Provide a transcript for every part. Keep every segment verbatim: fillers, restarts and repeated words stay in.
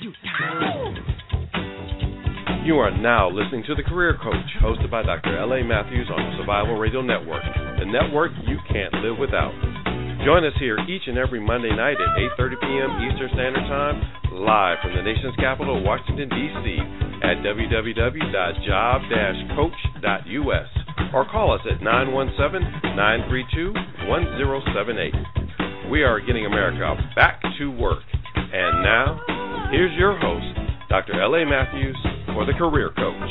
You are now listening to The Career Coach, hosted by Doctor L A. Matthews on the Survival Radio Network, the network you can't live without. Join us here each and every Monday night at eight thirty p.m. Eastern Standard Time, live from the nation's capital, Washington, D C, at w w w dot job dash coach dot u s, or call us at nine one seven, nine three two, one zero seven eight. We are getting America back to work. And now, here's your host, Doctor L A. Matthews, for The Career Coach.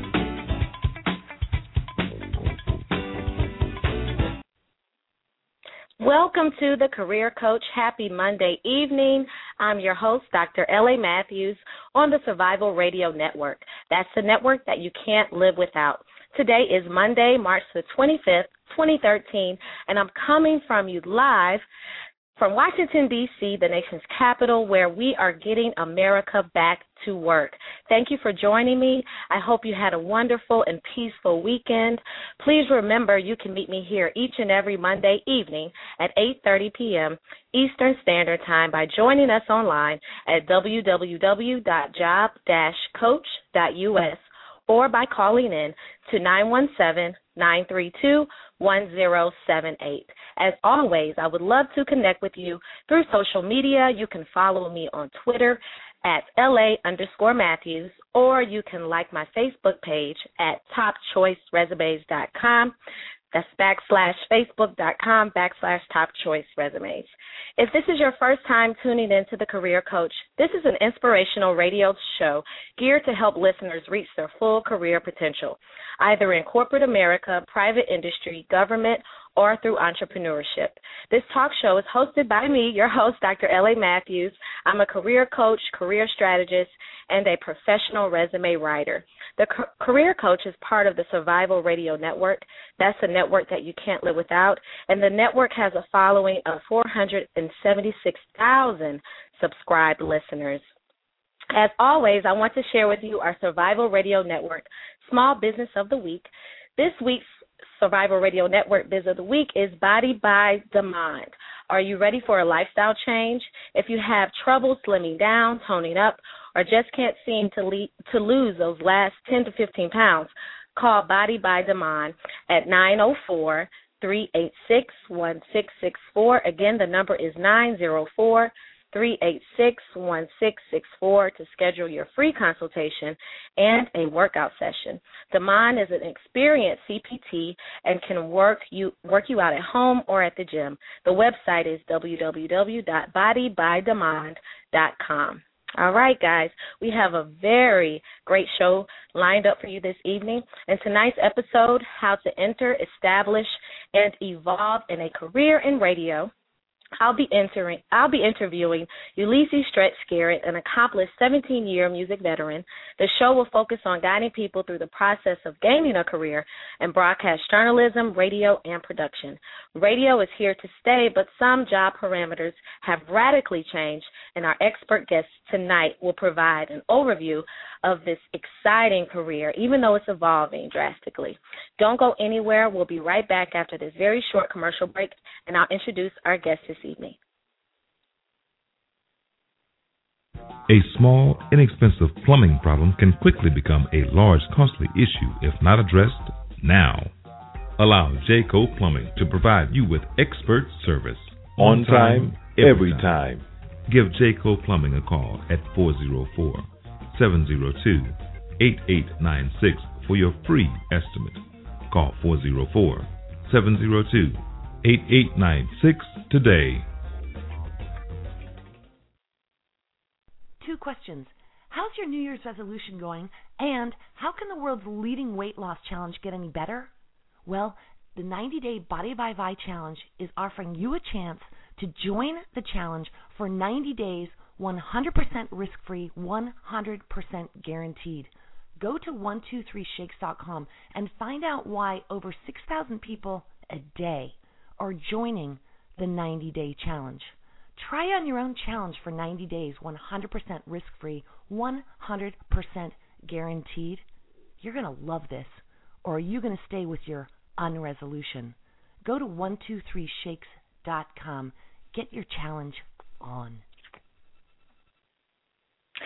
Welcome to The Career Coach. Happy Monday evening. I'm your host, Doctor L A. Matthews, on the Survival Radio Network. That's the network that you can't live without. Today is Monday, March the twenty-fifth, twenty thirteen, and I'm coming from you live from Washington, D C, the nation's capital, where we are getting America back to work. Thank you for joining me. I hope you had a wonderful and peaceful weekend. Please remember you can meet me here each and every Monday evening at eight thirty p.m. Eastern Standard Time by joining us online at w w w dot job dash coach dot u s or by calling in to nine one seven, nine three two, one zero seven eight. As always, I would love to connect with you through social media. You can follow me on Twitter at LA underscore Matthews, or you can like my Facebook page at top choice resumes dot com. That's backslash facebook.com backslash top choice resumes. If this is your first time tuning in to The Career Coach, this is an inspirational radio show geared to help listeners reach their full career potential, either in corporate America, private industry, government, or through entrepreneurship. This talk show is hosted by me, your host, Doctor L A. Matthews. I'm a career coach, career strategist, and a professional resume writer. The Career Coach is part of the Survival Radio Network. That's a network that you can't live without, and the network has a following of four hundred seventy-six thousand subscribed listeners. As always, I want to share with you our Survival Radio Network Small Business of the Week. This week's Survival Radio Network Biz of the Week is Body by Demand. Are you ready for a lifestyle change? If you have trouble slimming down, toning up, or just can't seem to, le- to lose those last ten to fifteen pounds, call Body by Demand at nine oh four, three eight six, one six six four. Again, the number is nine oh four, three eight six, one six six four to schedule your free consultation and a workout session. Damon is an experienced C P T and can work you work you out at home or at the gym. The website is w w w dot body by demand dot com. All right, guys, we have a very great show lined up for you this evening. In tonight's episode, how to enter, establish, and evolve in a career in radio, I'll be entering. I'll be interviewing Ulysses Stretch Garrett, an accomplished seventeen-year music veteran. The show will focus on guiding people through the process of gaining a career in broadcast journalism, radio, and production. Radio is here to stay, but some job parameters have radically changed, and our expert guest tonight will provide an overview of this exciting career, even though it's evolving drastically. Don't go anywhere. We'll be right back after this very short commercial break, and I'll introduce our guest this evening. A small, inexpensive plumbing problem can quickly become a large, costly issue if not addressed now. Allow Jayco Plumbing to provide you with expert service. On time, every time. Give Jayco Plumbing a call at four oh four, seven oh two, eight eight nine six for your free estimate. Call four oh four, seven oh two, eight eight nine six today. Two questions. How's your New Year's resolution going? And how can the world's leading weight loss challenge get any better? Well, the ninety-day Body by Vi challenge is offering you a chance to join the challenge for ninety days, one hundred percent risk-free, one hundred percent guaranteed. Go to one two three shakes dot com and find out why over six thousand people a day are joining the ninety-day challenge. Try on your own challenge for ninety days, one hundred percent risk-free, one hundred percent guaranteed. You're going to love this. Or are you going to stay with your unresolution? Go to one two three shakes dot com. Get your challenge on.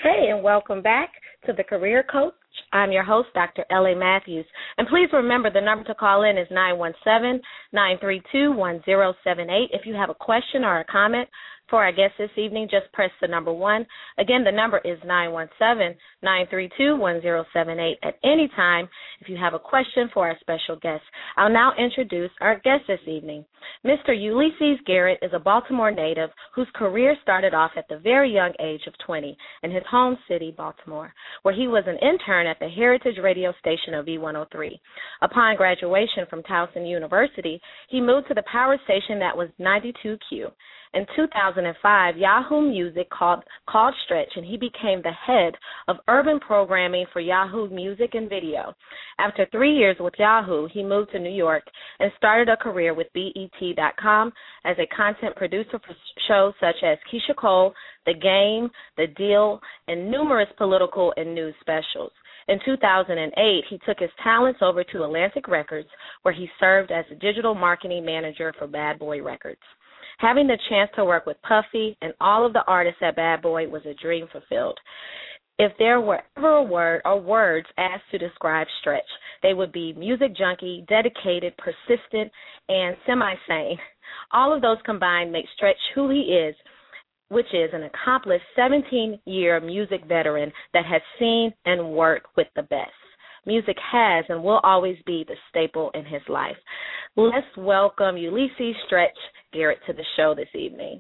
Hey, and welcome back to the Career Coach. I'm your host, Doctor L A Matthews. And please remember the number to call in is nine one seven, nine three two, one zero seven eight. If you have a question or a comment for our guest this evening, just press the number one. Again, the number is nine one seven, nine three two, one zero seven eight at any time if you have a question for our special guest. I'll now introduce our guest this evening. Mister Ulysses Garrett is a Baltimore native whose career started off at the very young age of twenty in his home city, Baltimore, where he was an intern at the Heritage radio station of V one oh three. Upon graduation from Towson University, he moved to the power station that was ninety-two Q. In two thousand five, Yahoo Music called, called Stretch, and he became the head of urban programming for Yahoo Music and Video. After three years with Yahoo, he moved to New York and started a career with B E T dot com as a content producer for shows such as Keisha Cole, The Game, The Deal, and numerous political and news specials. In two thousand eight, he took his talents over to Atlantic Records, where he served as a digital marketing manager for Bad Boy Records. Having the chance to work with Puffy and all of the artists at Bad Boy was a dream fulfilled. If there were ever a word or words asked to describe Stretch, they would be music junkie, dedicated, persistent, and semi-sane. All of those combined make Stretch who he is, which is an accomplished seventeen-year music veteran that has seen and worked with the best. Music has and will always be the staple in his life. Let's welcome Ulysses Stretch Garrett to the show this evening.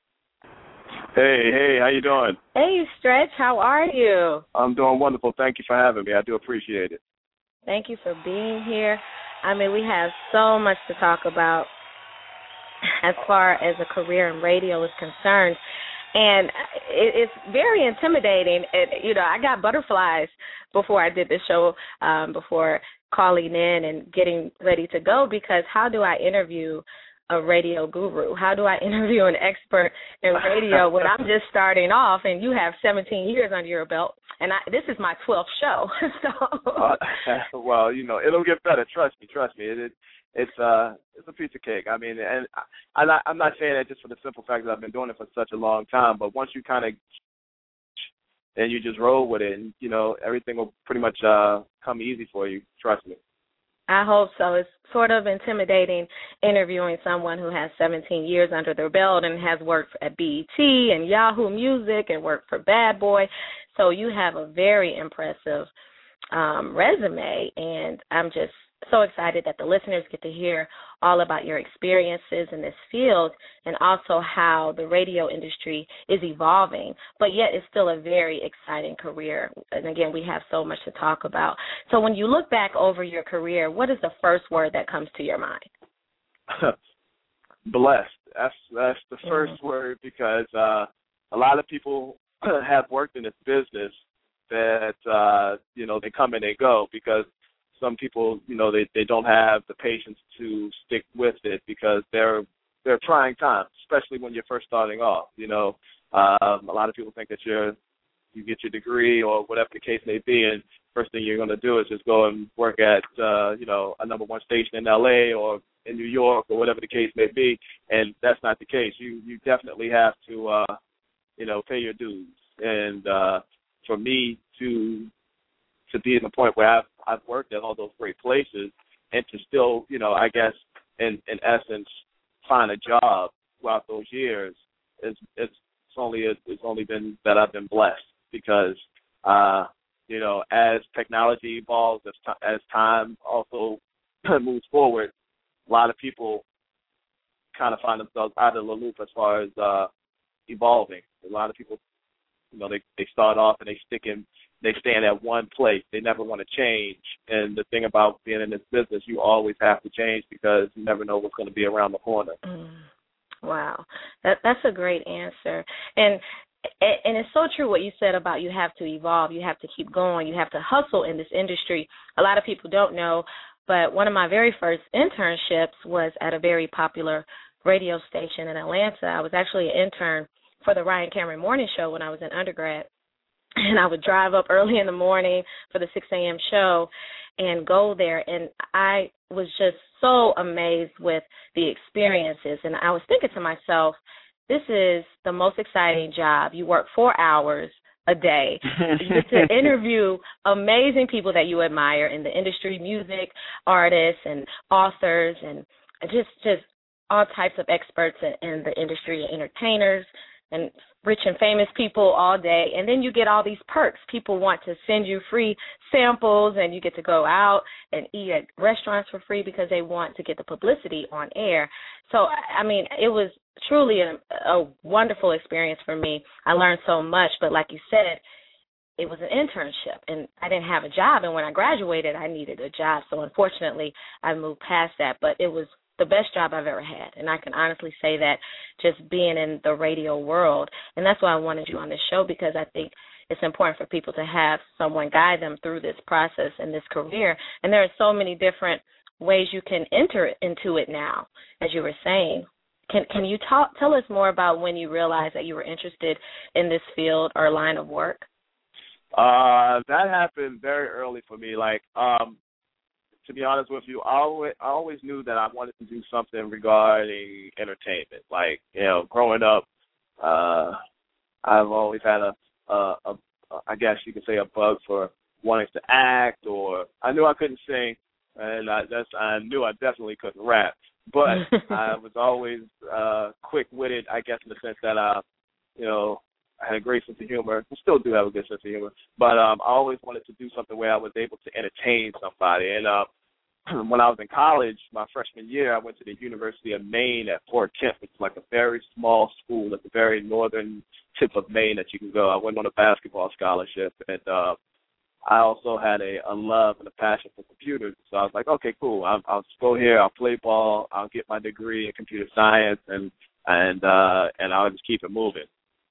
Hey, hey, how you doing? Hey, Stretch, how are you? I'm doing wonderful. Thank you for having me. I do appreciate it. Thank you for being here. I mean, we have so much to talk about as far as a career in radio is concerned. And it, it's very intimidating. It, you know, I got butterflies before I did this show, um, before calling in and getting ready to go, because how do I interview a radio guru? How do I interview an expert in radio when I'm just starting off and you have seventeen years under your belt? And I, this is my twelfth show. so. uh, well, you know, it'll get better. Trust me, trust me. It, it, it's uh, it's a piece of cake. I mean, and I, I'm, not, I'm not saying that just for the simple fact that I've been doing it for such a long time, but once you kind of, and you just roll with it, and, you know, everything will pretty much uh, come easy for you. Trust me. I hope so. It's sort of intimidating interviewing someone who has seventeen years under their belt and has worked at B E T and Yahoo Music and worked for Bad Boy. So you have a very impressive um, resume, and I'm just so excited that the listeners get to hear all about your experiences in this field and also how the radio industry is evolving, but yet it's still a very exciting career. And again, we have so much to talk about. So when you look back over your career, what is the first word that comes to your mind? Blessed. That's that's the first mm-hmm. word, because uh, a lot of people have worked in this business that, uh, you know, they come and they go, because some people, you know, they, they don't have the patience to stick with it because they're they're trying times, especially when you're first starting off. You know, um, a lot of people think that you're you get your degree or whatever the case may be, and first thing you're going to do is just go and work at uh, you know a number one station in L A or in New York or whatever the case may be, and that's not the case. You you definitely have to uh, you know pay your dues, and uh, for me to to be in the point where I've I've worked at all those great places, and to still, you know, I guess in, in essence, find a job throughout those years, it's it's only it's only been that I've been blessed, because uh, you know, as technology evolves, as, t- as time also moves forward, a lot of people kind of find themselves out of the loop as far as uh, evolving. A lot of people, you know, they they start off and they stick in. They stand at one place. They never want to change. And the thing about being in this business, you always have to change, because you never know what's going to be around the corner. Mm. Wow. That, that's a great answer. And and it's so true what you said about you have to evolve. You have to keep going. You have to hustle in this industry. A lot of people don't know, but one of my very first internships was at a very popular radio station in Atlanta. I was actually an intern for the Ryan Cameron Morning Show when I was in undergrad. And I would drive up early in the morning for the six a.m. show and go there. And I was just so amazed with the experiences. And I was thinking to myself, this is the most exciting job. You work four hours a day. You get to interview amazing people that you admire in the industry, music, artists and authors, and just just all types of experts in, in the industry, entertainers and rich and famous people all day. And then you get all these perks. People want to send you free samples, and you get to go out and eat at restaurants for free because they want to get the publicity on air. So, I mean, it was truly a, a wonderful experience for me. I learned so much, but like you said, it was an internship, and I didn't have a job. And when I graduated, I needed a job. So, unfortunately, I moved past that. But it was the best job I've ever had, and I can honestly say that just being in the radio world. And that's why I wanted you on this show, because I think it's important for people to have someone guide them through this process and this career. And there are so many different ways you can enter into it now, as you were saying. Can can you talk, tell us more about when you realized that you were interested in this field or line of work? Uh, that happened very early for me. Like, um, to be honest with you, I always, I always knew that I wanted to do something regarding entertainment. Like, you know, growing up, uh, I've always had a, a, a, I guess you could say, a bug for wanting to act, or I knew I couldn't sing, and I, that's, I knew I definitely couldn't rap. But I was always uh, quick-witted, I guess, in the sense that, uh, you know, I had a great sense of humor. I still do have a good sense of humor. But um, I always wanted to do something where I was able to entertain somebody. And uh, when I was in college, my freshman year, I went to the University of Maine at Fort Kent, which is like a very small school at the very northern tip of Maine that you can go. I went on a basketball scholarship, and uh, I also had a, a love and a passion for computers. So I was like, okay, cool. I'll, I'll just go here. I'll play ball. I'll get my degree in computer science, and and uh, and I'll just keep it moving.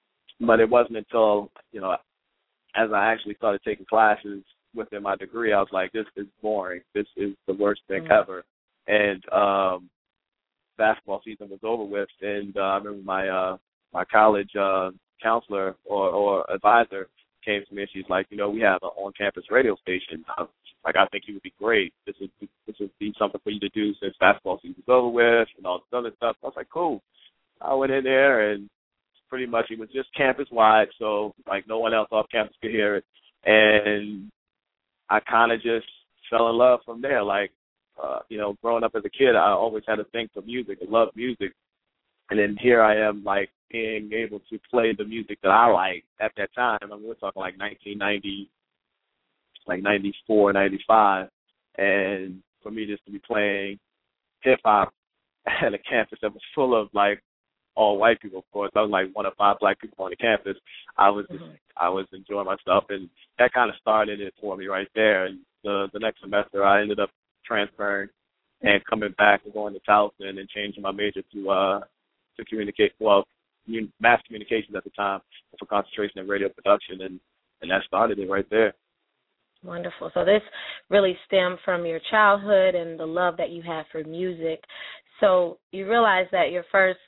But it wasn't until, you know, as I actually started taking classes within my degree, I was like, this is boring. This is the worst thing mm-hmm. ever. And um, basketball season was over with, and uh, I remember my uh, my college uh, counselor or, or advisor came to me, and she's like, you know, we have an on-campus radio station. I was like, I think you would be great. This would this would be something for you to do since basketball season's over with and all this other stuff. I was like, cool. I went in there, and pretty much it was just campus-wide, so, like, no one else off campus could hear it. And I kind of just fell in love from there. Like, uh, you know, growing up as a kid, I always had a thing for music. I loved music. And then here I am, like, being able to play the music that I like at that time. I mean, we're talking like nineteen ninety, like ninety-four, ninety-five. And for me just to be playing hip-hop at a campus that was full of, like, all white people, of course. I was like one of five black people on the campus. I was just, mm-hmm. I was enjoying myself, and that kind of started it for me right there. And the the next semester, I ended up transferring and coming back and going to Towson and changing my major to uh to communicate, well, mass communications at the time, for concentration in radio production, and and that started it right there. Wonderful. So this really stemmed from your childhood and the love that you had for music. So you realized that your first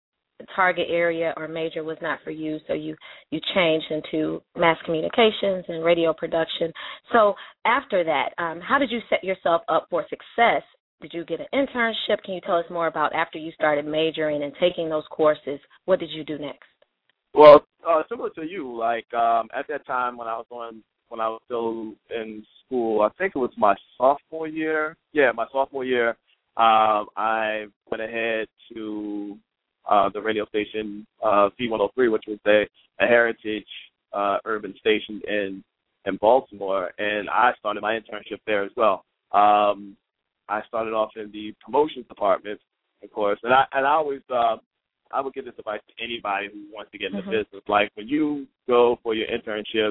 target area or major was not for you, so you, you changed into mass communications and radio production. So after that, um, how did you set yourself up for success? Did you get an internship? Can you tell us more about after you started majoring and taking those courses, what did you do next? Well, uh, similar to you, like um, at that time when I was on, when I was still in school, I think it was my sophomore year. Yeah, my sophomore year, um, I went ahead to Uh, the radio station uh, V one oh three, which was a, a heritage uh, urban station in in Baltimore, and I started my internship there as well. Um, I started off in the promotions department, of course, and I and I always uh, I would give this advice to anybody who wants to get into mm-hmm. business. Like when you go for your internship,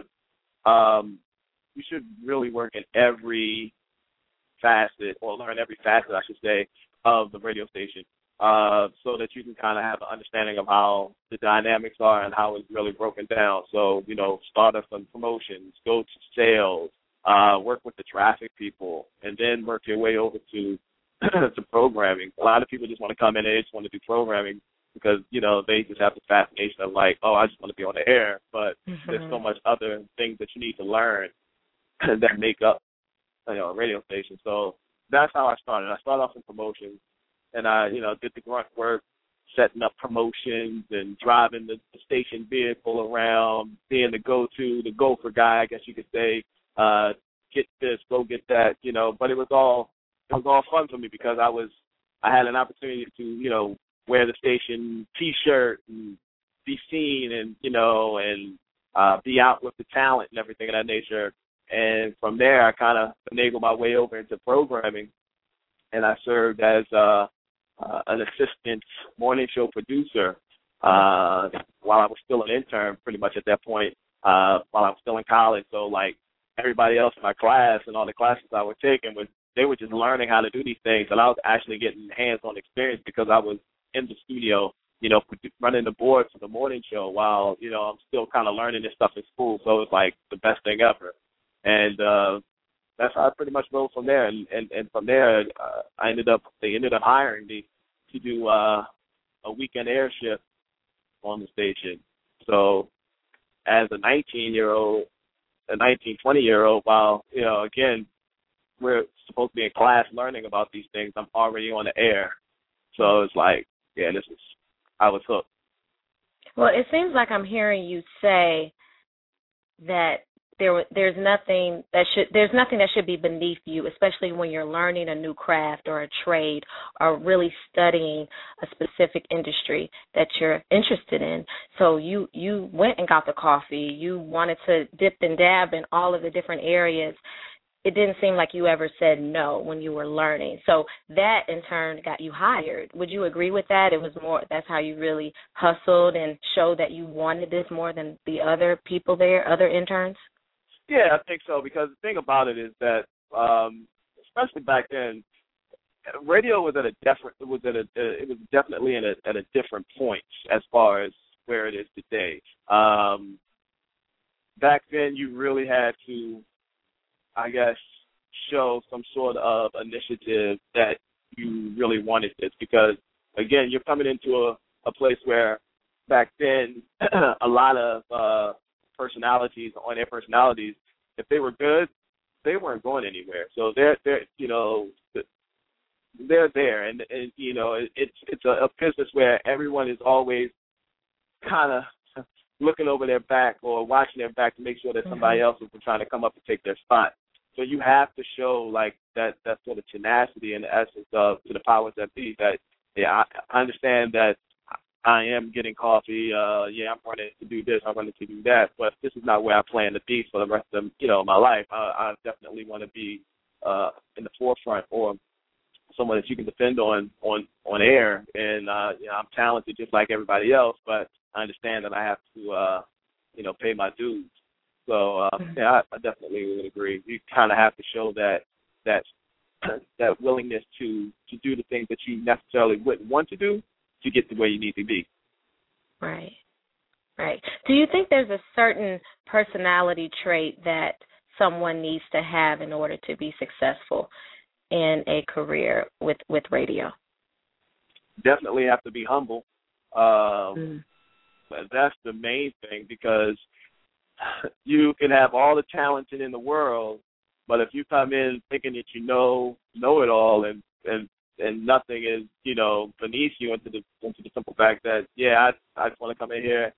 um, you should really work in every facet, or learn every facet, I should say, of the radio station. Uh, so that you can kind of have an understanding of how the dynamics are and how it's really broken down. So, you know, start off some promotions, go to sales, uh, work with the traffic people, and then work your way over to to programming. A lot of people just want to come in and they just want to do programming because, you know, they just have the fascination of like, oh, I just want to be on the air. But mm-hmm. there's so much other things that you need to learn that make up, you know, a radio station. So that's how I started. I started off in promotions. And I, you know, did the grunt work, setting up promotions and driving the, the station vehicle around, being the go-to, the gopher guy, I guess you could say, uh, get this, go get that, you know. But it was all it was all fun for me because I was I had an opportunity to, you know, wear the station T-shirt and be seen and, you know, and uh, be out with the talent and everything of that nature. And from there, I kind of finagled my way over into programming, and I served as uh, uh, an assistant morning show producer uh, while I was still an intern, pretty much at that point, uh, while I was still in college. So, like, everybody else in my class and all the classes I was taking, was they were just learning how to do these things, and I was actually getting hands-on experience because I was in the studio, you know, running the board for the morning show while, you know, I'm still kind of learning this stuff in school. So it's like the best thing ever. And uh, that's how I pretty much rolled from there. And, and, and from there, uh, I ended up, they ended up hiring me to do uh, a weekend air shift on the station. So as a nineteen-year-old, a nineteen, twenty-year-old, while, you know, again, we're supposed to be in class learning about these things, I'm already on the air. So it's like, yeah, this is, I was hooked. Well, it seems like I'm hearing you say that there there's nothing that should there's nothing that should be beneath you, especially when you're learning a new craft or a trade or really studying a specific industry that you're interested in. So you you went and got the coffee. You wanted to dip and dab in all of the different areas. It didn't seem like you ever said no when you were learning. So that, in turn, got you hired. Would you agree with that? It was more, that's how you really hustled and showed that you wanted this more than the other people there, other interns? Yeah, I think so, because the thing about it is that, um, especially back then, radio was at a different, it was at a, it was definitely at a, at a different point as far as where it is today. Um, back then, you really had to, I guess, show some sort of initiative that you really wanted this, because, again, you're coming into a, a place where back then a lot of uh, personalities, on their personalities, if they were good, they weren't going anywhere. So they're, they're you know, they're there, and, and you know, it, it's it's a, a business where everyone is always kind of looking over their back or watching their back to make sure that somebody else is trying to come up and take their spot. So you have to show like that that sort of tenacity and the essence of to the powers that be that, yeah, I, I understand that I am getting coffee. Uh, yeah, I'm running to do this. I'm running to do that. But this is not where I plan to be for the rest of you know my life. I, I definitely want to be uh, in the forefront or someone that you can depend on on on air. And uh, you know, I'm talented just like everybody else, but I understand that I have to uh, you know pay my dues. So uh, yeah, I, I definitely would agree. You kind of have to show that that that willingness to to do the things that you necessarily wouldn't want to do to get to where you need to be. Right, right. Do you think there's a certain personality trait that someone needs to have in order to be successful in a career with, with radio? Definitely have to be humble. Um, mm. That's the main thing, because you can have all the talent in the world, but if you come in thinking that you know know it all and and and nothing is, you know, beneath you, into the into the simple fact that, yeah, I I just want to come in here,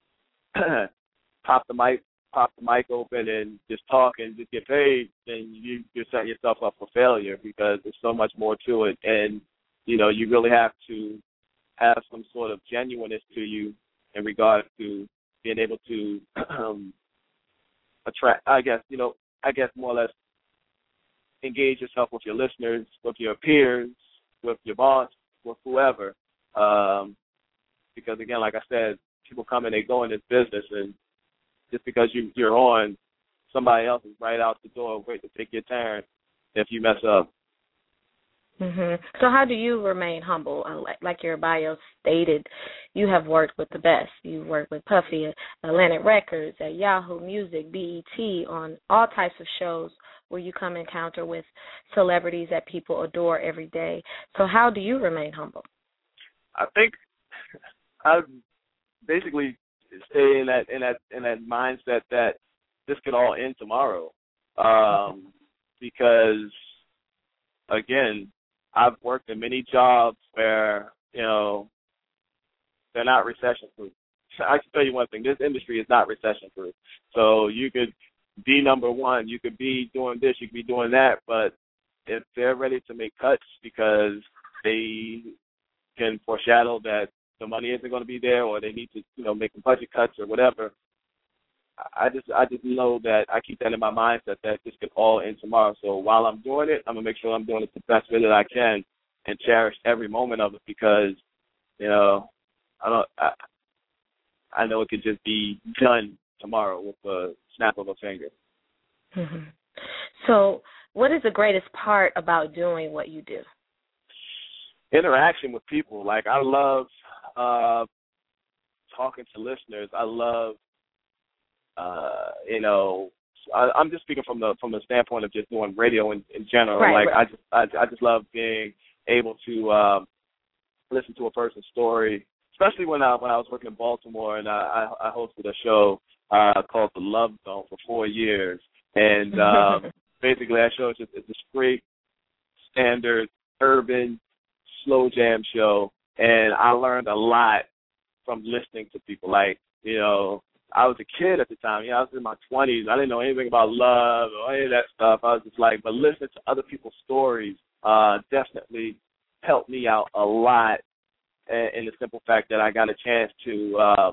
pop the mic, pop the mic open, and just talk and just get paid, then you you're setting yourself up for failure, because there's so much more to it, and you know you really have to have some sort of genuineness to you in regard to being able to um, attract. I guess you know I guess more or less engage yourself with your listeners, with your peers, with your boss, with whoever, um, because again, like I said, people come and they go in this business, and just because you, you're on, somebody else is right out the door waiting to take your turn if you mess up. Mm-hmm. So how do you remain humble? Uh, like, like your bio stated, you have worked with the best. You've worked with Puffy at Atlantic Records, at Yahoo Music, B E T, on all types of shows where you come encounter with celebrities that people adore every day. So how do you remain humble? I think I basically stay in that in that in that mindset that this could all end tomorrow, um, because again, I've worked in many jobs where you know they're not recession proof. I can tell you one thing: this industry is not recession proof. So you could be number one, you could be doing this, you could be doing that, but if they're ready to make cuts because they can foreshadow that the money isn't going to be there, or they need to, you know, make budget cuts or whatever, I just I just know that I keep that in my mindset that this could all end tomorrow. So while I'm doing it, I'm gonna make sure I'm doing it the best way that I can and cherish every moment of it, because, you know, I don't I, I know it could just be done tomorrow with a snap of a finger. Mm-hmm. So, what is the greatest part about doing what you do? Interaction with people. Like, I love uh, talking to listeners. I love, uh, you know, I, I'm just speaking from the from the standpoint of just doing radio in, in general. Right, like, right. I just I, I just love being able to um, listen to a person's story, especially when I when I was working in Baltimore and I, I, I hosted a show uh, called The Love Zone for four years, and um, basically that show is just it's a straight, standard, urban, slow jam show, and I learned a lot from listening to people. Like, you know, I was a kid at the time. You know, I was in my twenties. I didn't know anything about love or any of that stuff. I was just like, but listening to other people's stories uh, definitely helped me out a lot, in the simple fact that I got a chance to uh,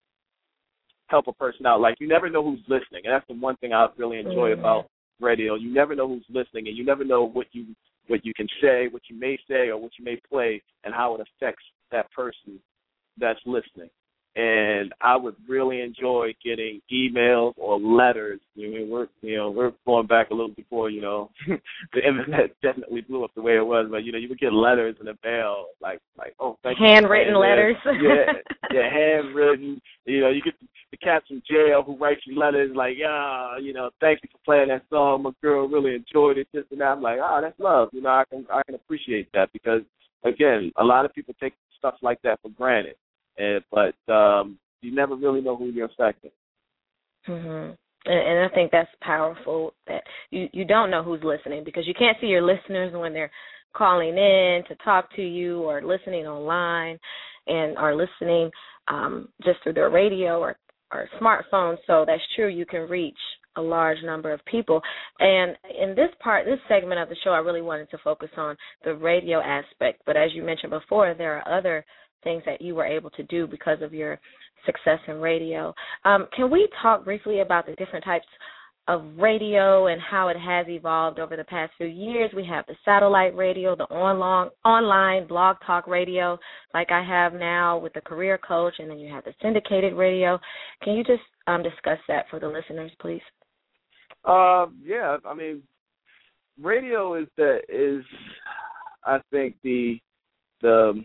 help a person out. Like, you never know who's listening, and that's the one thing I really enjoy mm-hmm. about radio. You never know who's listening, and you never know what you what you can say, what you may say, or what you may play, and how it affects that person that's listening. And I would really enjoy getting emails or letters. I mean, we're you know we're going back a little before you know the internet definitely blew up the way it was. But you know you would get letters in the mail like like oh thank you. Handwritten letters. yeah, yeah, handwritten. You know you get the cats from jail who write you letters like yeah you know thank you for playing that song. My girl really enjoyed it. This and that. I'm like oh that's love. You know I can I can appreciate that, because again a lot of people take stuff like that for granted. And, but um, you never really know who you're affecting. Mm-hmm. And, and I think that's powerful, that you, you don't know who's listening, because you can't see your listeners when they're calling in to talk to you or listening online and are listening um, just through their radio or, or smartphone. So that's true. You can reach a large number of people. And in this part, this segment of the show, I really wanted to focus on the radio aspect. But as you mentioned before, there are other things that you were able to do because of your success in radio. Um, can we talk briefly about the different types of radio and how it has evolved over the past few years? We have the satellite radio, the online, online blog talk radio like I have now with the Career Coach, and then you have the syndicated radio. Can you just um, discuss that for the listeners, please? Uh, yeah, I mean, radio is the is I think the the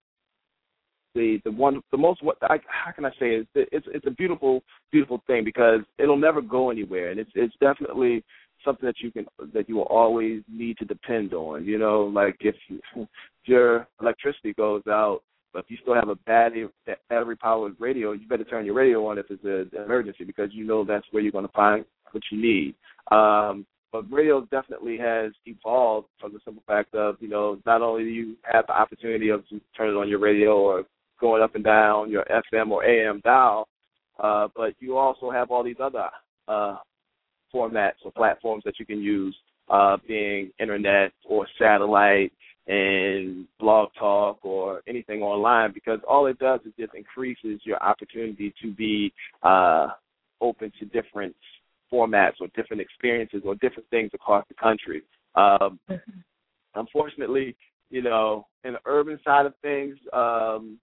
The, the one the most what I, how can I say is it's it's a beautiful beautiful thing, because it'll never go anywhere, and it's it's definitely something that you can that you will always need to depend on. You know, like if, you, if your electricity goes out, but if you still have a battery battery powered radio, you better turn your radio on if it's a, an emergency, because you know that's where you're going to find what you need. Um, But radio definitely has evolved from the simple fact of, you know, not only do you have the opportunity of turning on your radio or going up and down your F M or A M dial, uh, but you also have all these other uh, formats or platforms that you can use, uh, being internet or satellite and blog talk or anything online, because all it does is just increases your opportunity to be uh, open to different formats or different experiences or different things across the country. Um, mm-hmm. Unfortunately, you know, in the urban side of things, um,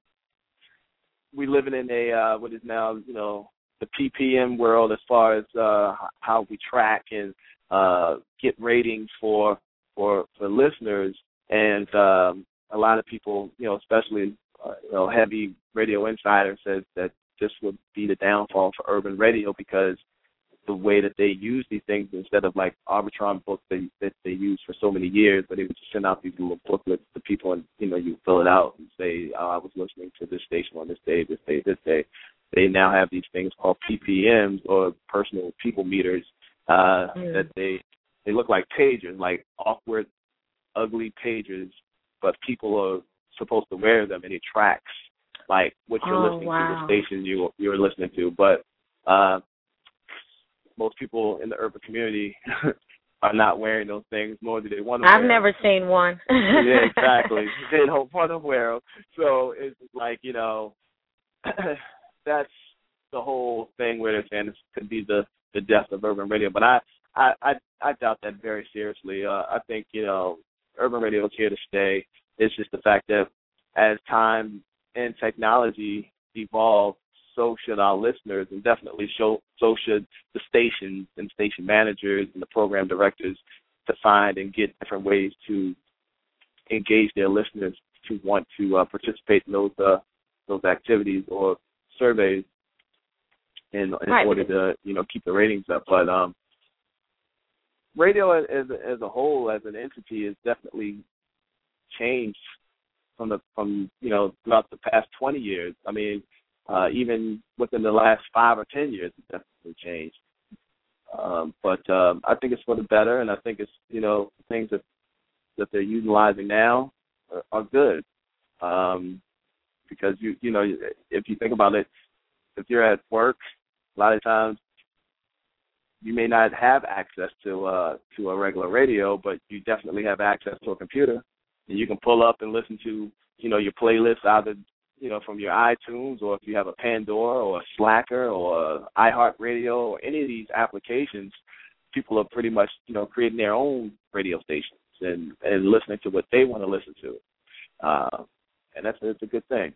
we living in a uh, what is now, you know, the P P M world as far as uh, how we track and uh, get ratings for for for listeners, and um, a lot of people, you know, especially uh, you know, heavy radio insider says that this would be the downfall for urban radio, because the way that they use these things, instead of like Arbitron books that, that they used for so many years, but they would just send out these little booklets to people, and you know you fill it out and say, oh, I was listening to this station on this day, this day, this day. They now have these things called P P Ms, or personal people meters, uh, mm. that they they look like pagers, like awkward, ugly pagers, but people are supposed to wear them, and it tracks like what you're oh, listening wow. to, the station you you're listening to. But uh, most people in the urban community are not wearing those things, nor do they want to. I've wear never them. seen one. Yeah, exactly. They don't want to wear them. So it's like, you know, that's the whole thing where they're saying this could be the, the death of urban radio. But I, I, I, I doubt that very seriously. Uh, I think, you know, urban radio is here to stay. It's just the fact that as time and technology evolve, so should our listeners, and definitely so, so should the stations and station managers and the program directors to find and get different ways to engage their listeners to want to uh, participate in those uh, those activities or surveys in, in right. order to, you know, keep the ratings up. But um, radio as as a whole, as an entity, has definitely changed from the from you know throughout the past twenty years. I mean, uh, even within the last five or ten years, it's definitely changed. Um, but um, I think it's for the better, and I think it's, you know, things that that they're utilizing now are, are good. Um, because you you know if you think about it, if you're at work, a lot of times you may not have access to uh, to a regular radio, but you definitely have access to a computer, and you can pull up and listen to, you know, your playlists either, you know, from your iTunes, or if you have a Pandora or a Slacker or a iHeartRadio or any of these applications, people are pretty much, you know, creating their own radio stations and, and listening to what they want to listen to. Uh, and that's, that's a good thing.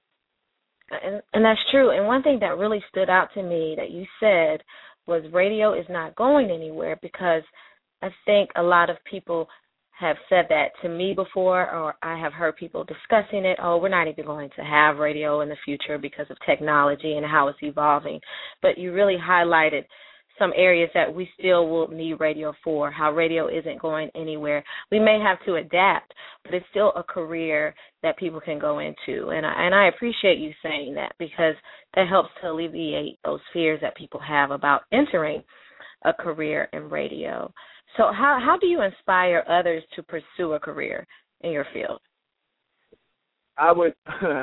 And, and that's true. And one thing that really stood out to me that you said was radio is not going anywhere, because I think a lot of people have said that to me before, or I have heard people discussing it. Oh, we're not even going to have radio in the future because of technology and how it's evolving. But you really highlighted some areas that we still will need radio for, how radio isn't going anywhere. We may have to adapt, but it's still a career that people can go into. And I, and I appreciate you saying that, because that helps to alleviate those fears that people have about entering a career in radio. So how how do you inspire others to pursue a career in your field? I would,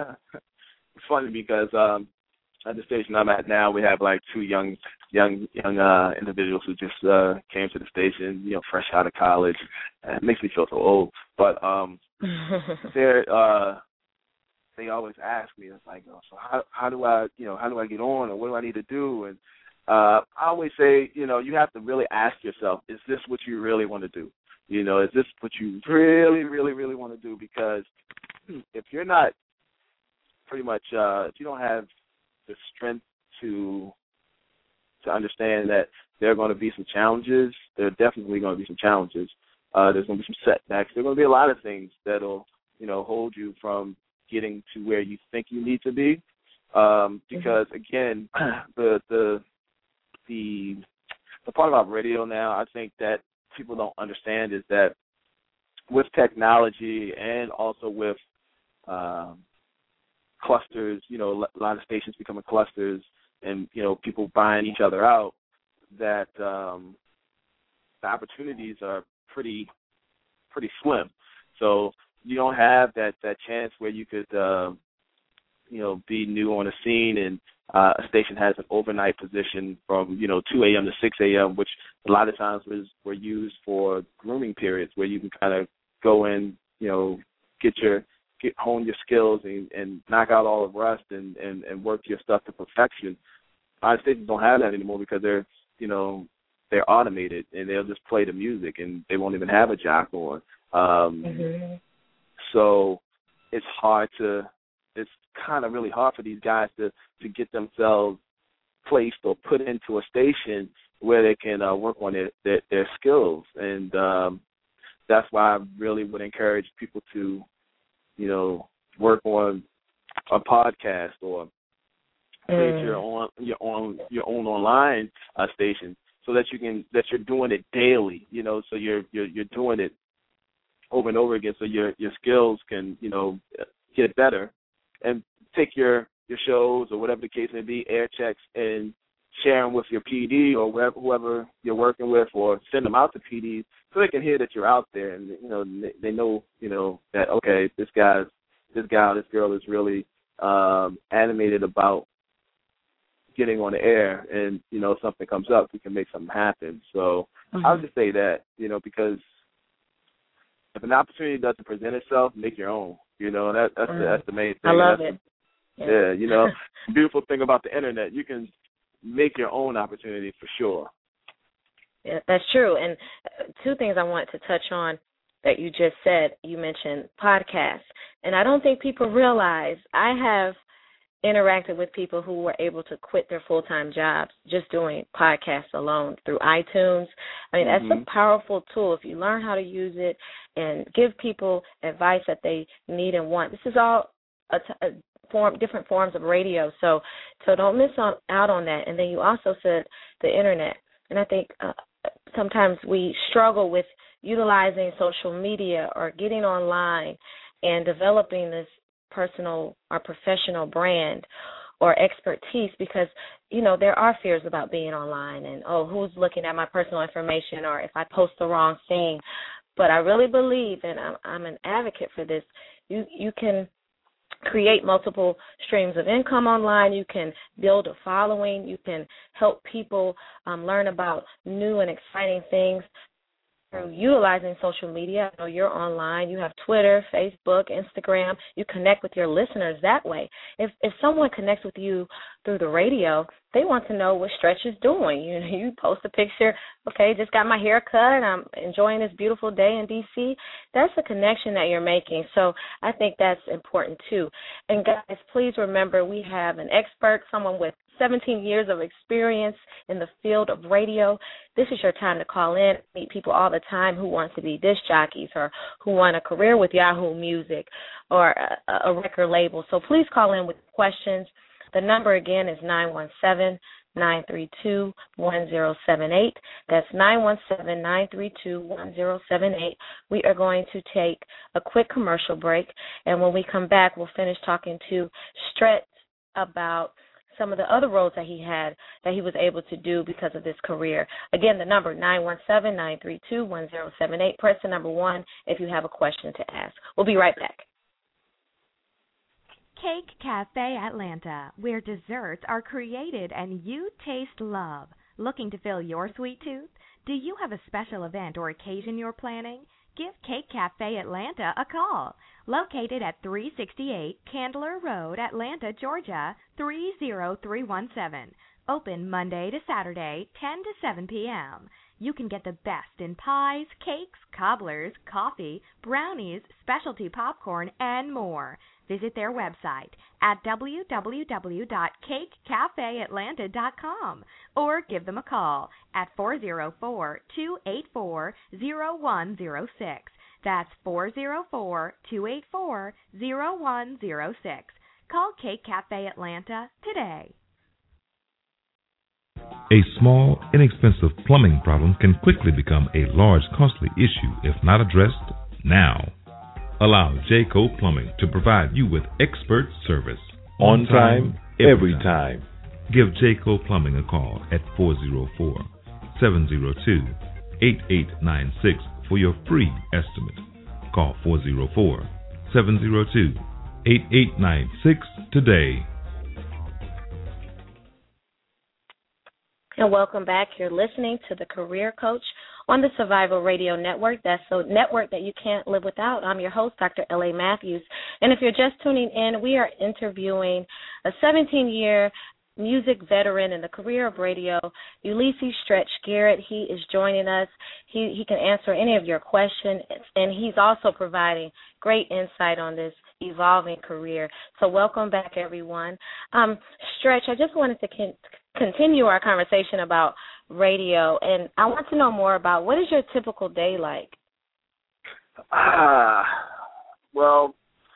it's funny because um, at the station I'm at now, we have like two young young young uh, individuals who just uh, came to the station, you know, fresh out of college. And it makes me feel so old. But um, they're, uh, they always ask me, it's like, oh, so how how do I, you know, how do I get on, or what do I need to do? And Uh, I always say, you know, you have to really ask yourself, is this what you really want to do? You know, is this what you really, really, really want to do? Because if you're not pretty much, uh, if you don't have the strength to to understand that there are going to be some challenges, there are definitely going to be some challenges. Uh, there's going to be some setbacks. There are going to be a lot of things that'll, you know, hold you from getting to where you think you need to be. Um, because, again, the the The the part about radio now, I think that people don't understand, is that with technology and also with um, clusters, you know, a lot of stations becoming clusters, and, you know, people buying each other out, that um, the opportunities are pretty pretty slim. So you don't have that, that chance where you could, uh, you know, be new on the scene, and Uh, a station has an overnight position from, you know, two a.m. to six a.m., which a lot of times was were used for grooming periods, where you can kind of go in, you know, get your get hone your skills and, and knock out all the rust and, and, and work your stuff to perfection. A lot of stations don't have that anymore, because they're, you know, they're automated, and they'll just play the music, and they won't even have a jock on. Um, mm-hmm. So it's hard to. It's kind of really hard for these guys to, to get themselves placed or put into a station where they can uh, work on their, their, their skills. And um, that's why I really would encourage people to, you know, work on a podcast, or create mm. your own your own your own online uh, station, so that you can that you're doing it daily. You know, so you're you're you're doing it over and over again, so your your skills can, you know, get better. And take your, your shows, or whatever the case may be, air checks, and share them with your P D or whoever, whoever you're working with, or send them out to P Ds so they can hear that you're out there, and, you know, they know, you know, that, okay, this guy's, this guy, this girl is really um, animated about getting on the air, and you know, something comes up, we can make something happen. So mm-hmm. I would just say that, you know, because if an opportunity doesn't present itself, make your own. You know, that that's mm-hmm. the, that's the main thing. I love that's it. The, yeah. yeah, you know, the beautiful thing about the internet, you can make your own opportunity for sure. Yeah, that's true. And two things I want to touch on that you just said. You mentioned podcasts, and I don't think people realize I have interacted with people who were able to quit their full-time jobs just doing podcasts alone through iTunes. I mean, mm-hmm. that's a powerful tool if you learn how to use it and give people advice that they need and want. This is all a, t- a form, different forms of radio, so so don't miss on, out on that. And then you also said the internet, and I think uh, sometimes we struggle with utilizing social media or getting online and developing this personal or professional brand or expertise because, you know, there are fears about being online and, oh, who's looking at my personal information or if I post the wrong thing. But I really believe, and I'm, I'm an advocate for this, you, you can create multiple streams of income online. You can build a following. You can help people um, learn about new and exciting things through utilizing social media. I know you're online. You have Twitter, Facebook, Instagram. You connect with your listeners that way. If if someone connects with you through the radio, they want to know what Stretch is doing. You you post a picture, okay, just got my hair cut, and I'm enjoying this beautiful day in D C. That's a connection that you're making. So I think that's important too. And guys, please remember we have an expert, someone with seventeen years of experience in the field of radio. This is your time to call in. I meet people all the time who want to be disc jockeys or who want a career with Yahoo Music or a, a record label. So please call in with questions. The number again is nine one seven, nine three two, one zero seven eight. That's nine one seven, nine three two, one zero seven eight. We are going to take a quick commercial break, and when we come back, we'll finish talking to Stretch about some of the other roles that he had that he was able to do because of this career. Again, the number, nine one seven, nine three two, one zero seven eight. Press the number one if you have a question to ask. We'll be right back. Cake Cafe Atlanta, where desserts are created and you taste love. Looking to fill your sweet tooth? Do you have a special event or occasion you're planning? Give Cake Cafe Atlanta a call. Located at three sixty-eight Candler Road, Atlanta, Georgia, three zero three one seven. Open Monday to Saturday, ten to seven p.m. You can get the best in pies, cakes, cobblers, coffee, brownies, specialty popcorn, and more. Visit their website at w w w dot cake cafe atlanta dot com or give them a call at four zero four, two eight four, zero one zero six. That's four zero four, two eight four, zero one zero six. Call Cake Cafe Atlanta today. A small, inexpensive plumbing problem can quickly become a large, costly issue if not addressed now. Allow Jayco Plumbing to provide you with expert service. On time, every time. Give Jayco Plumbing a call at four zero four, seven zero two, eight eight nine six for your free estimate. Call four zero four, seven zero two, eight eight nine six today. And welcome back. You're listening to The Career Coach on the Survival Radio Network. That's a network that you can't live without. I'm your host, Doctor L A Matthews. And if you're just tuning in, we are interviewing a seventeen-year music veteran in the career of radio, Ulysses Stretch Garrett. He is joining us. He he can answer any of your questions, and he's also providing great insight on this evolving career. So welcome back, everyone. Um, Stretch, I just wanted to con- continue our conversation about radio, and I want to know more about what is your typical day like? Ah, well,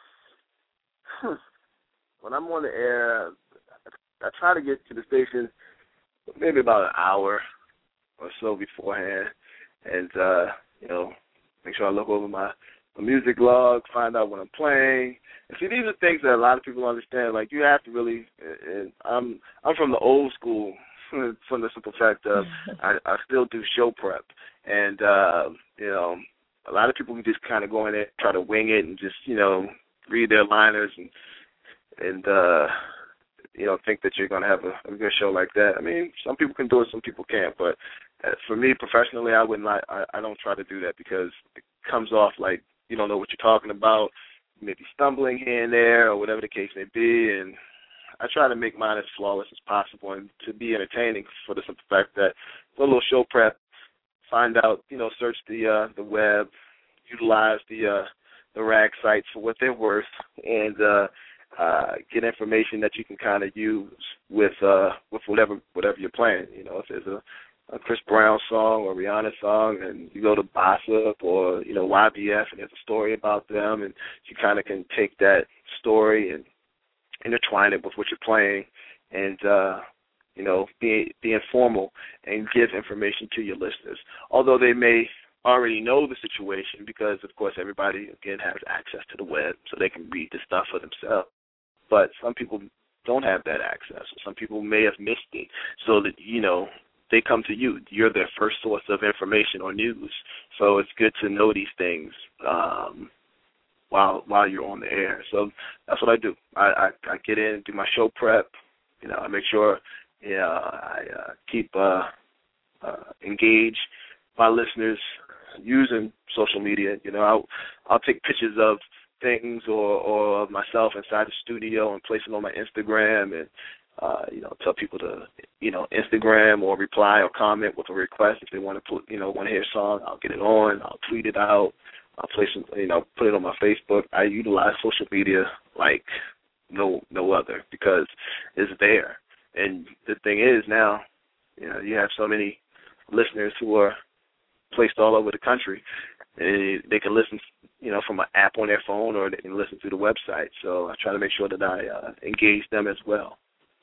when I'm on the air, I try to get to the station maybe about an hour or so beforehand, and uh, you know, make sure I look over my, my music log, find out what I'm playing. And see, these are things that a lot of people understand. Like, you have to really. And I'm I'm from the old school, from the simple fact of I, I still do show prep, and uh, you know, a lot of people can just kind of go in there and try to wing it and just, you know, read their liners and and uh, you know, think that you're going to have a, a good show like that. I mean, some people can do it, some people can't. But uh, for me, professionally, I wouldn't. I, I don't try to do that because it comes off like you don't know what you're talking about. You may be stumbling here and there, or whatever the case may be, and I try to make mine as flawless as possible and to be entertaining for the simple fact that a little show prep, find out, you know, search the uh, the web, utilize the uh, the rag sites for what they're worth, and uh, uh, get information that you can kind of use with uh, with whatever whatever you're playing. You know, if there's a, a Chris Brown song or Rihanna song, and you go to Bossip or you know Y B F, and there's a story about them, and you kind of can take that story and intertwine it with what you're playing, and uh, you know, be be informal and give information to your listeners. Although they may already know the situation, because of course everybody again has access to the web, so they can read the stuff for themselves. But some people don't have that access. Some people may have missed it, so that you know they come to you. You're their first source of information or news. So it's good to know these things Um, while while you're on the air. So that's what I do. I, I, I get in and do my show prep. You know, I make sure you know, I uh, keep uh, uh, engage my listeners using social media. You know, I'll, I'll take pictures of things or, or of myself inside the studio and place it on my Instagram and, uh, you know, tell people to, you know, Instagram or reply or comment with a request if they want to put, you know, want to hear a song. I'll get it on. I'll tweet it out. I'll place it, you know, put it on my Facebook. I utilize social media like no no other because it's there. And the thing is now, you know, you have so many listeners who are placed all over the country, and they can listen, you know, from an app on their phone, or they can listen through the website. So I try to make sure that I uh, engage them as well.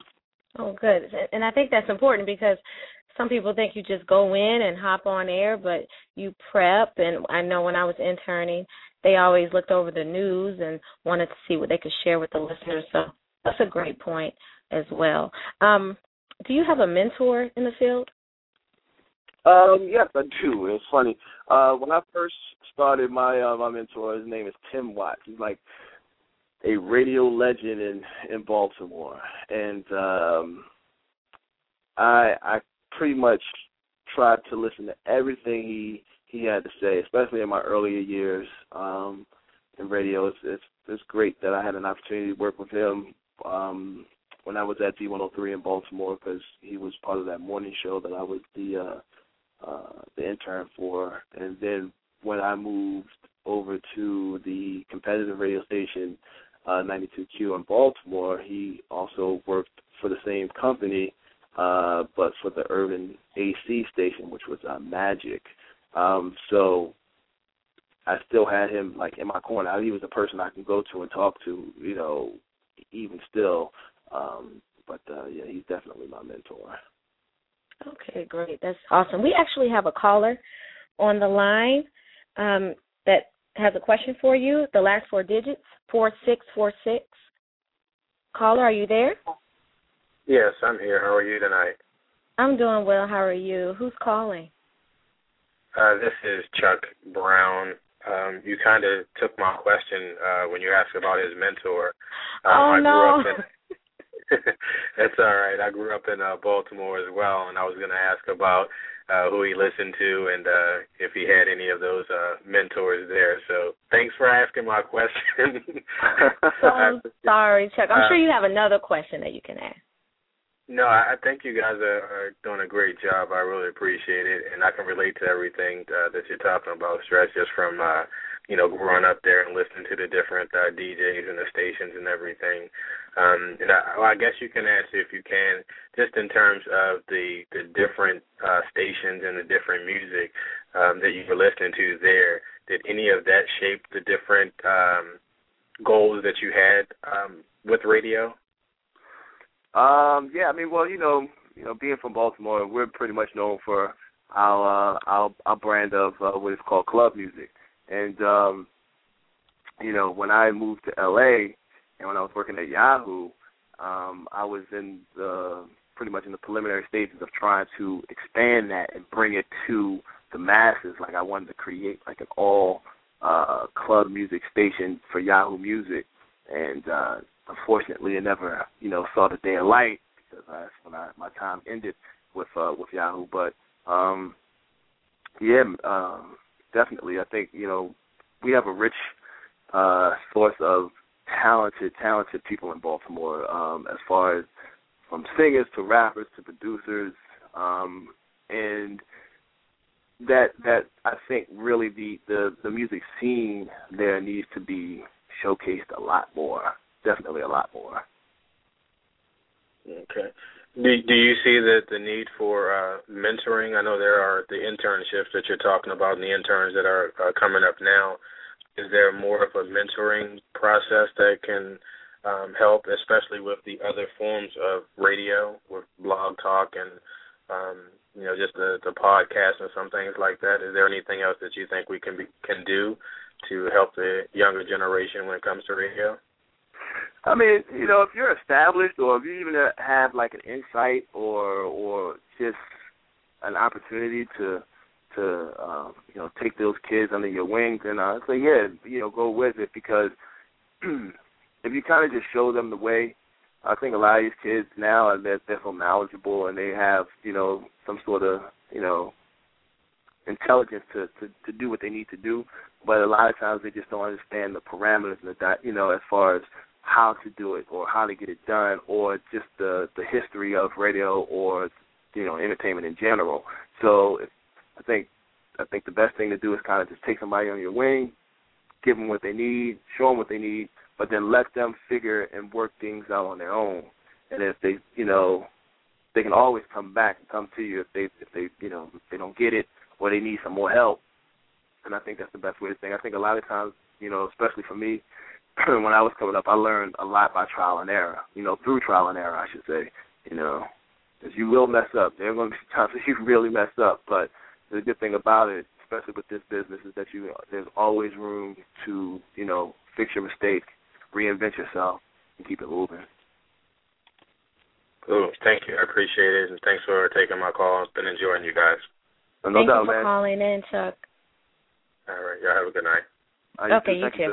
Oh, good. And I think that's important because some people think you just go in and hop on air, but you prep. And I know when I was interning, they always looked over the news and wanted to see what they could share with the listeners. So that's a great point as well. Um, do you have a mentor in the field? Um, yes, I do. It's funny. Uh, when I first started, my uh, my mentor, his name is Tim Watts. He's like a radio legend in, in Baltimore. And um, I I pretty much tried to listen to everything he, he had to say, especially in my earlier years um, in radio. It's, it's, it's great that I had an opportunity to work with him um, when I was at D one oh three in Baltimore, because he was part of that morning show that I was the uh, uh, the intern for. And then when I moved over to the competitive radio station, uh, ninety-two Q in Baltimore, he also worked for the same company, uh, but for the urban A C station, which was uh, Magic. Um, so I still had him like in my corner. He was the person I can go to and talk to, you know, even still. Um, but uh, yeah, he's definitely my mentor. Okay, great. That's awesome. We actually have a caller on the line um, that has a question for you. The last four digits, four six four six. Caller, are you there? Yes, I'm here. How are you tonight? I'm doing well. How are you? Who's calling? Uh, this is Chuck Brown. Um, you kind of took my question uh, when you asked about his mentor. Um, oh, I no. grew up in That's all right. I grew up in uh, Baltimore as well, and I was going to ask about uh, who he listened to and uh, if he had any of those uh, mentors there. So thanks for asking my question. So sorry, Chuck. I'm uh, sure you have another question that you can ask. No, I think you guys are, are doing a great job. I really appreciate it, and I can relate to everything uh, that you're talking about, Stretch, just from, uh, you know, growing up there and listening to the different uh, D Js and the stations and everything. Um, and I, well, I guess you can answer, if you can, just in terms of the, the different uh, stations and the different music um, that you were listening to there. Did any of that shape the different um, goals that you had um, with radio? Um, yeah, I mean, well, you know, you know, being from Baltimore, we're pretty much known for our uh, our, our brand of uh, what is called club music. And um, you know, when I moved to L A and when I was working at Yahoo, um, I was in the pretty much in the preliminary stages of trying to expand that and bring it to the masses. Like I wanted to create like an all uh, club music station for Yahoo Music, and uh, unfortunately, it never, you know, saw the day of light because uh, that's when I, my time ended with uh, with Yahoo. But um, yeah, um, definitely, I think you know we have a rich uh, source of talented, talented people in Baltimore, um, as far as from singers to rappers to producers, um, and that that I think really the, the, the music scene there needs to be showcased a lot more, definitely a lot more. Okay. Do, do you see that the need for uh, mentoring? I know there are the internships that you're talking about and the interns that are uh, coming up now. Is there more of a mentoring process that can um, help, especially with the other forms of radio, with Blog Talk and, um, you know, just the, the podcast and some things like that? Is there anything else that you think we can be, can do to help the younger generation when it comes to radio? I mean, you know, if you're established or if you even have like an insight or or just an opportunity to to um, you know take those kids under your wings, then I'd say yeah, you know, go with it because if you kind of just show them the way, I think a lot of these kids now are they're, they're so knowledgeable and they have you know some sort of you know intelligence to, to to do what they need to do, but a lot of times they just don't understand the parameters and the you know as far as how to do it or how to get it done or just the, the history of radio or, you know, entertainment in general. So if, I think I think the best thing to do is kind of just take somebody on your wing, give them what they need, show them what they need, but then let them figure and work things out on their own. And if they, you know, they can always come back and come to you if they, if they, you know, if they don't get it or they need some more help. And I think that's the best way to think. I think a lot of times, you know, especially for me, when I was coming up, I learned a lot by trial and error, you know, through trial and error, I should say, you know, because you will mess up. There are going to be times that you really mess up, but the good thing about it, especially with this business, is that you there's always room to, you know, fix your mistake, reinvent yourself, and keep it moving. Cool. Thank you. I appreciate it, and thanks for taking my call. I've been enjoying you guys. No Thank doubt, you for man. calling in, Chuck. All right. Y'all have a good night. Right, okay, you Thank too. You,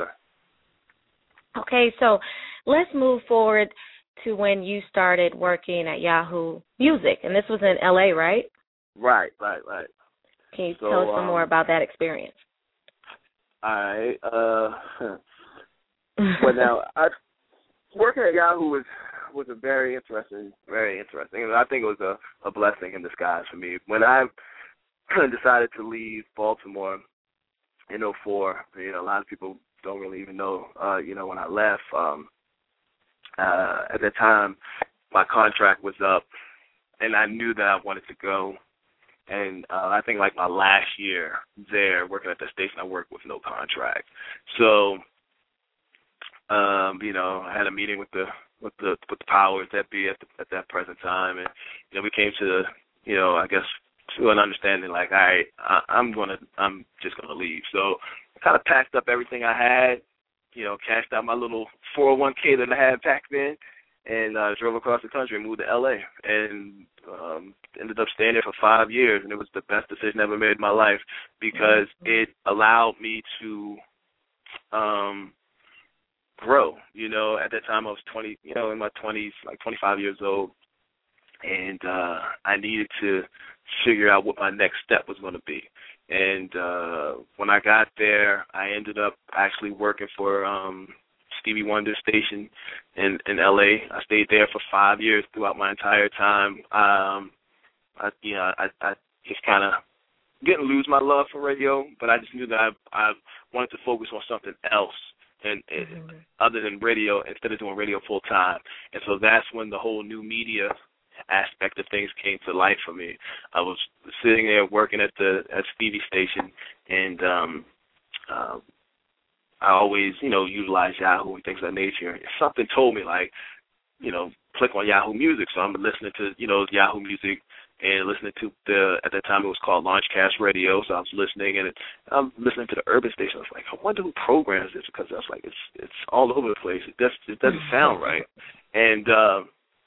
Okay, so let's move forward to when you started working at Yahoo Music, and this was in L A, right? Right, right, right. Can you so, tell us some um, more about that experience? All right. Uh, well, now, I, working at Yahoo was was a very interesting, very interesting, and I think it was a, a blessing in disguise for me. When I decided to leave Baltimore in oh four, you know, a lot of people don't really even know, uh, you know, when I left, um, uh, at that time, my contract was up, and I knew that I wanted to go. And uh, I think, like, my last year there, working at the station, I worked with no contract. So, um, you know, I had a meeting with the with the with the powers that be at the, at that present time, and you know, we came to, you know, I guess to an understanding, like, all right, I, I'm gonna, I'm just gonna leave. So I kind of packed up everything I had, you know, cashed out my little four oh one k that I had back then, and uh, drove across the country and moved to L A, and um, ended up staying there for five years, and it was the best decision I ever made in my life because it allowed me to um, grow. You know, at that time I was twenty, you know, in my twenties, like twenty-five years old, and uh, I needed to figure out what my next step was going to be. And uh, when I got there, I ended up actually working for um, Stevie Wonder station in, in L A. I stayed there for five years throughout my entire time. Um, I, you know, I, I just kind of didn't lose my love for radio, but I just knew that I, I wanted to focus on something else and, and mm-hmm. other than radio instead of doing radio full time. And so that's when the whole new media aspect of things came to life for me. I was sitting there working at the at Stevie station, and um, uh, I always, you know, utilize Yahoo and things of that nature. And something told me, like, you know, click on Yahoo Music. So I'm listening to, you know, Yahoo Music and listening to the, at that time it was called Launchcast Radio. So I was listening, and it, I'm listening to the urban station. I was like, I wonder who programs this, because I was like, it's it's all over the place. It just it doesn't sound right. And uh,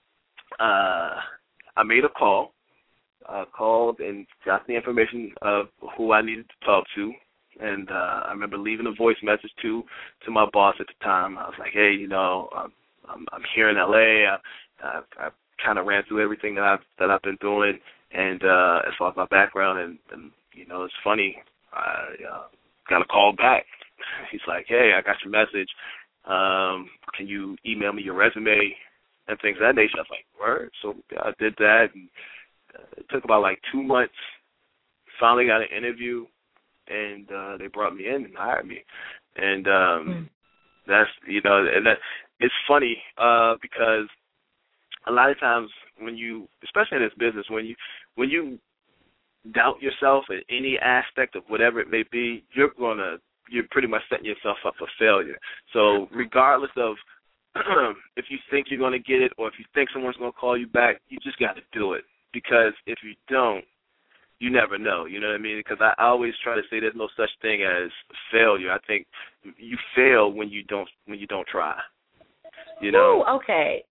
uh, I made a call, uh, called and got the information of who I needed to talk to. And uh, I remember leaving a voice message to to my boss at the time. I was like, hey, you know, I'm, I'm, I'm here in L A. I, I've, I've kind of ran through everything that I've that I've been doing, and uh, as far as my background, and, and you know, it's funny. I uh, got a call back. He's like, "Hey, I got your message. Um, can you email me your resume and things of that nature?" I was like, "Word." So I did that, and uh, it took about like two months. Finally got an interview, and uh, they brought me in and hired me. And um, mm. that's, you know, and that it's funny uh, because a lot of times when you, especially in this business, when you when you doubt yourself in any aspect of whatever it may be, you're gonna you're pretty much setting yourself up for failure. So regardless of if you think you're going to get it or if you think someone's going to call you back, you just got to do it, because if you don't, you never know, you know what I mean? Because I, I always try to say there's no such thing as failure. I think you fail when you don't when you don't try. You know? Ooh, okay.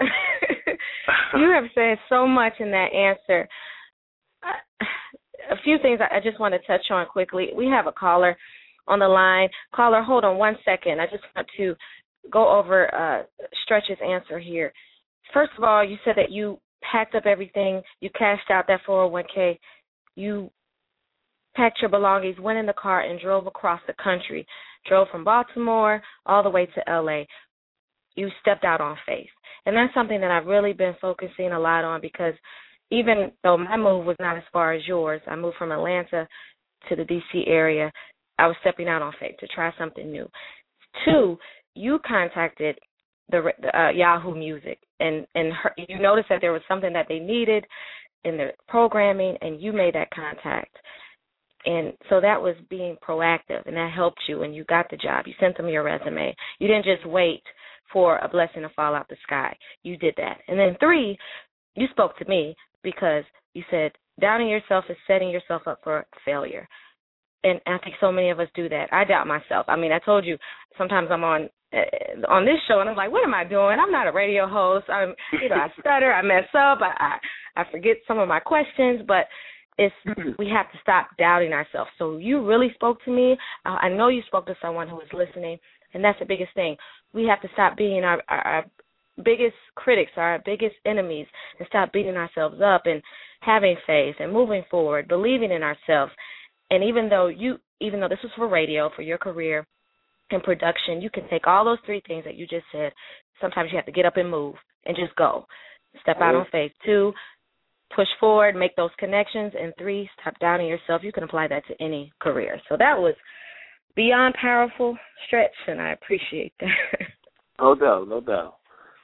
You have said so much in that answer. Uh, a few things I, I just want to touch on quickly. We have a caller on the line. Caller, hold on one second. I just want to go over uh, Stretch's answer here. First of all, you said that you packed up everything, you cashed out that four oh one k, you packed your belongings, went in the car, and drove across the country, drove from Baltimore all the way to L A. You stepped out on faith. And that's something that I've really been focusing a lot on, because even though my move was not as far as yours, I moved from Atlanta to the D C area, I was stepping out on faith to try something new. Two, you contacted the uh, Yahoo Music, and, and her, you noticed that there was something that they needed in their programming, and you made that contact. And so that was being proactive, and that helped you, and you got the job. You sent them your resume. You didn't just wait for a blessing to fall out the sky. You did that. And then three, you spoke to me because you said doubting yourself is setting yourself up for failure. And I think so many of us do that. I doubt myself. I mean, I told you, sometimes I'm on uh, on this show, and I'm like, what am I doing? I'm not a radio host. I'm, you know, I stutter, I mess up, I, I, I forget some of my questions, but it's we have to stop doubting ourselves. So you really spoke to me. I, I know you spoke to someone who is listening, and that's the biggest thing. We have to stop being our, our, our biggest critics, our biggest enemies, and stop beating ourselves up and having faith and moving forward, believing in ourselves. And even though you, even though this was for radio, for your career and production, you can take all those three things that you just said. Sometimes you have to get up and move and just go. Step out on faith. Two, push forward, make those connections. And three, stop doubting yourself. You can apply that to any career. So that was beyond powerful, Stretch, and I appreciate that. No doubt, no doubt.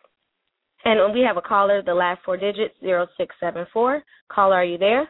And we have a caller, the last four digits, zero six seven four. Caller, are you there?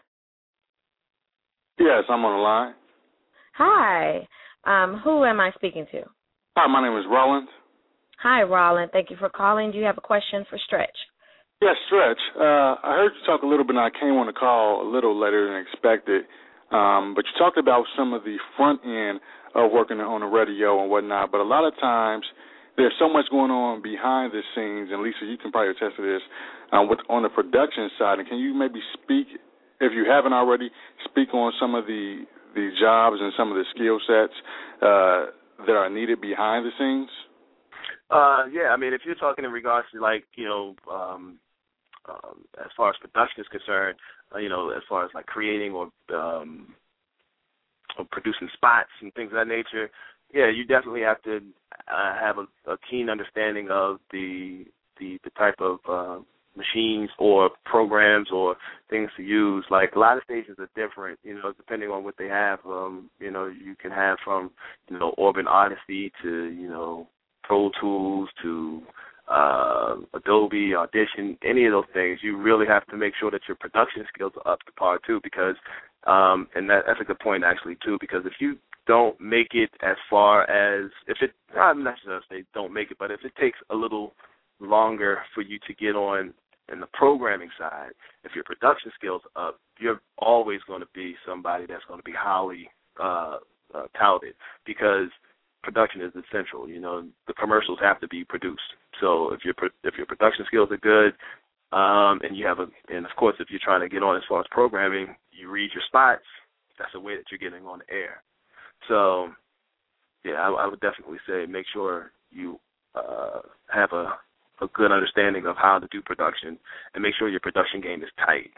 Yes, I'm on the line. Hi. Um, who am I speaking to? Hi, my name is Roland. Hi, Roland. Thank you for calling. Do you have a question for Stretch? Yes, Stretch. Uh, I heard you talk a little bit, and I came on the call a little later than expected, um, but you talked about some of the front end of working on the radio and whatnot, but a lot of times there's so much going on behind the scenes, and Lisa, you can probably attest to this, uh, with, on the production side. And can you maybe speak, if you haven't already, speak on some of the, the jobs and some of the skill sets uh, that are needed behind the scenes? Uh, yeah, I mean, if you're talking in regards to, like, you know, um, um, as far as production is concerned, uh, you know, as far as, like, creating or, um, or producing spots and things of that nature, yeah, you definitely have to uh, have a, a keen understanding of the the, the type of uh, machines or programs or things to use. Like, a lot of stations are different, you know, depending on what they have. Um, you know, you can have from, you know, Urban Odyssey to, you know, Pro Tools to uh, Adobe, Audition, any of those things. You really have to make sure that your production skills are up to par, too, because, um, and that, that's a good point, actually, too, because if you don't make it as far as, if it, I'm not sure if they don't make it, but if it takes a little longer for you to get on in the programming side, if your production skills are up, you're always going to be somebody that's going to be highly uh, uh, touted, because production is essential. You know, the commercials have to be produced. So if your if your production skills are good, um, and you have a, and of course if you're trying to get on as far as programming, you read your spots. That's a way that you're getting on the air. So, yeah, I, I would definitely say make sure you uh, have a a good understanding of how to do production and make sure your production game is tight.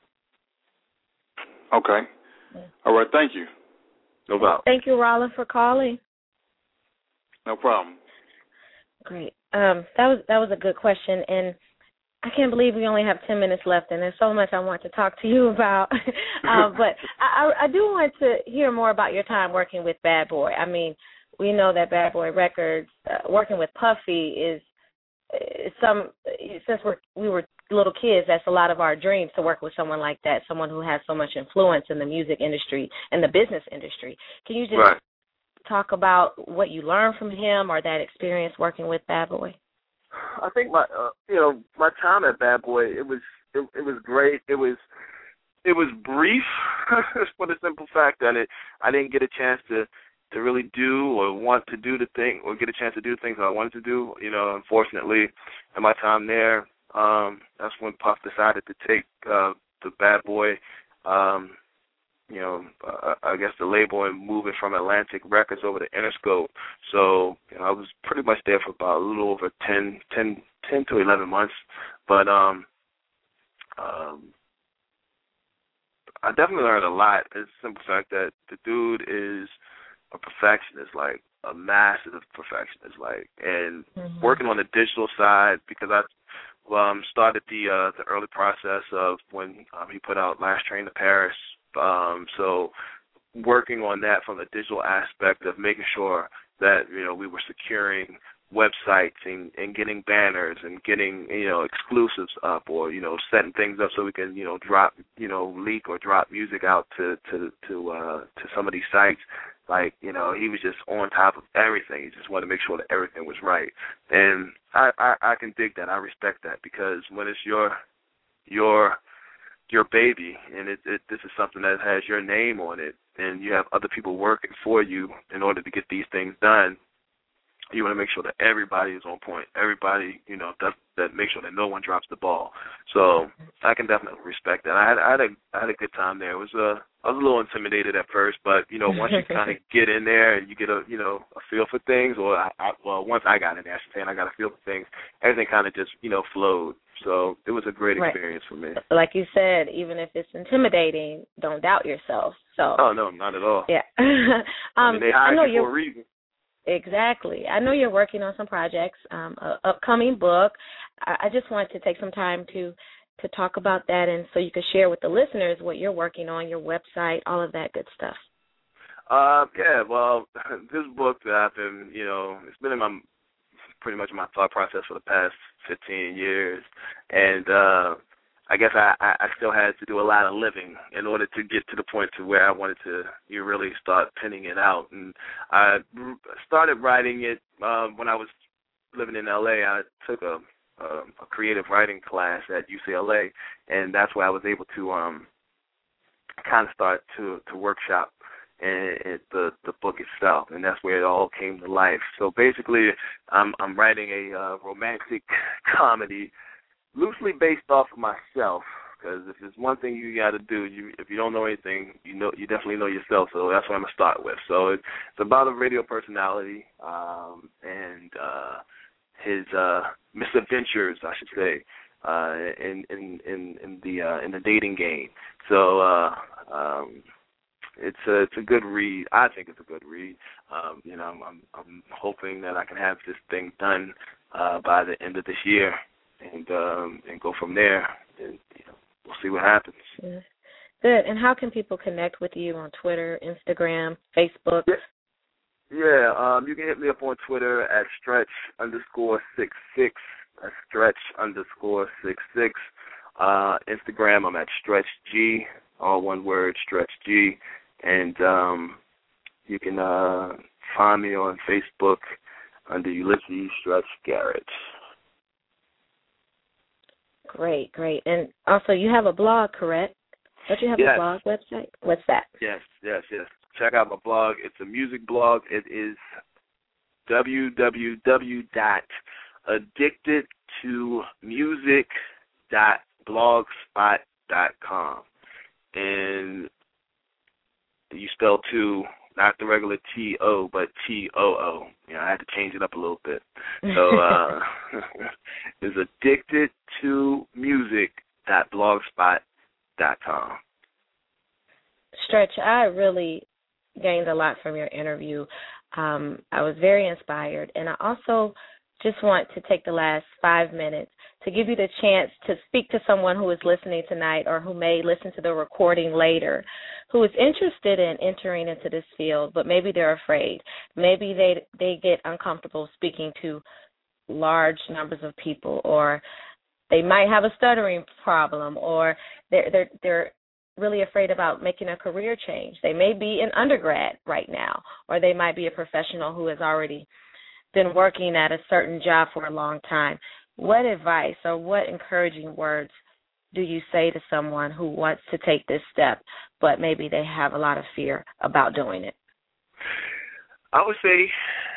Okay. All right. Thank you. No problem. Thank you, Rolla, for calling. No problem. Great. Um, that was that was a good question, and I can't believe we only have ten minutes left, and there's so much I want to talk to you about. uh, but I, I do want to hear more about your time working with Bad Boy. I mean, we know that Bad Boy Records, uh, working with Puffy is, is some, since we're, we were little kids, that's a lot of our dreams to work with someone like that, someone who has so much influence in the music industry and the business industry. Can you just right. talk about what you learned from him or that experience working with Bad Boy? I think my, uh, you know, my time at Bad Boy, it was, it, it was great. It was, it was brief, for the simple fact that it, I didn't get a chance to, to really do or want to do the thing or get a chance to do the things I wanted to do. You know, unfortunately, in my time there, um, that's when Puff decided to take uh, the Bad Boy. Um, you know, uh, I guess the label and move it from Atlantic Records over to Interscope. So, you know, I was pretty much there for about a little over ten, ten, ten to eleven months. But um, um, I definitely learned a lot. It's the simple fact that the dude is a perfectionist, like a massive perfectionist, like, and mm-hmm. working on the digital side because I um, started the uh, the early process of when um, he put out Last Train to Paris. Um, so working on that from the digital aspect of making sure that, you know, we were securing websites and, and getting banners and getting, you know, exclusives up or, you know, setting things up so we can, you know, drop, you know, leak or drop music out to, to, to, uh, to some of these sites. Like, you know, he was just on top of everything. He just wanted to make sure that everything was right. And I, I, I can dig that. I respect that because when it's your, your, your baby, and it, it, this is something that has your name on it, and you have other people working for you in order to get these things done, you want to make sure that everybody is on point. Everybody, you know, does, that make sure that no one drops the ball. So I can definitely respect that. I had, I had a, I had a good time there. It was a, I was a little intimidated at first, but you know, once you kind of get in there and you get a, you know, a feel for things, or I, I, well, once I got in there, I should say, and I got a feel for things, everything kind of just, you know, flowed. So it was a great experience right. for me. Like you said, even if it's intimidating, don't doubt yourself. So. Oh no, not at all. Yeah. um, I mean, they hired I know you for a reason. Exactly. I know you're working on some projects, um, a upcoming book. I, I just wanted to take some time to, to talk about that, and so you could share with the listeners what you're working on, your website, all of that good stuff. Uh, yeah, well, this book that I've been, you know, it's been in my pretty much my thought process for the past fifteen years, and uh, I guess I, I still had to do a lot of living in order to get to the point to where I wanted to you really start penning it out. And I started writing it um, when I was living in L A. I took a, a, a creative writing class at U C L A, and that's where I was able to um, kind of start to, to workshop and, and the the book itself, and that's where it all came to life. So basically, I'm I'm writing a uh, romantic comedy, loosely based off of myself, because if there's one thing you got to do, you if you don't know anything, you know you definitely know yourself. So that's what I'm gonna start with. So it's, it's about a radio personality um, and uh, his uh, misadventures, I should say, uh, in, in in in the uh, in the dating game. So uh, um, it's a it's a good read. I think it's a good read. Um, you know, I'm, I'm I'm hoping that I can have this thing done uh, by the end of this year. And um, and go from there, and you know, we'll see what happens. Yeah. Good. And how can people connect with you on Twitter, Instagram, Facebook? Yeah, yeah um, you can hit me up on Twitter at stretch underscore six six. That's stretch underscore six six. Uh, Instagram, I'm at stretch G, all one word, stretch G. And um, you can uh, find me on Facebook under Ulysses Stretch Garrett. Great, great. And also, you have a blog, correct? Don't you have yes. a blog website? What's that? Yes, yes, yes. Check out my blog. It's a music blog. It is w w w dot addicted to music dot blogspot dot com. And you spell two not the regular T O, but T O O. You know, I had to change it up a little bit. So uh, it's addicted to music dot blogspot dot com. Stretch, I really gained a lot from your interview. Um, I was very inspired, and I also just want to take the last five minutes to give you the chance to speak to someone who is listening tonight or who may listen to the recording later, who is interested in entering into this field, but maybe they're afraid. Maybe they they get uncomfortable speaking to large numbers of people, or they might have a stuttering problem, or they're they're they're really afraid about making a career change. They may be an undergrad right now, or they might be a professional who has already been working at a certain job for a long time. What advice or what encouraging words do you say to someone who wants to take this step, but maybe they have a lot of fear about doing it? I would say,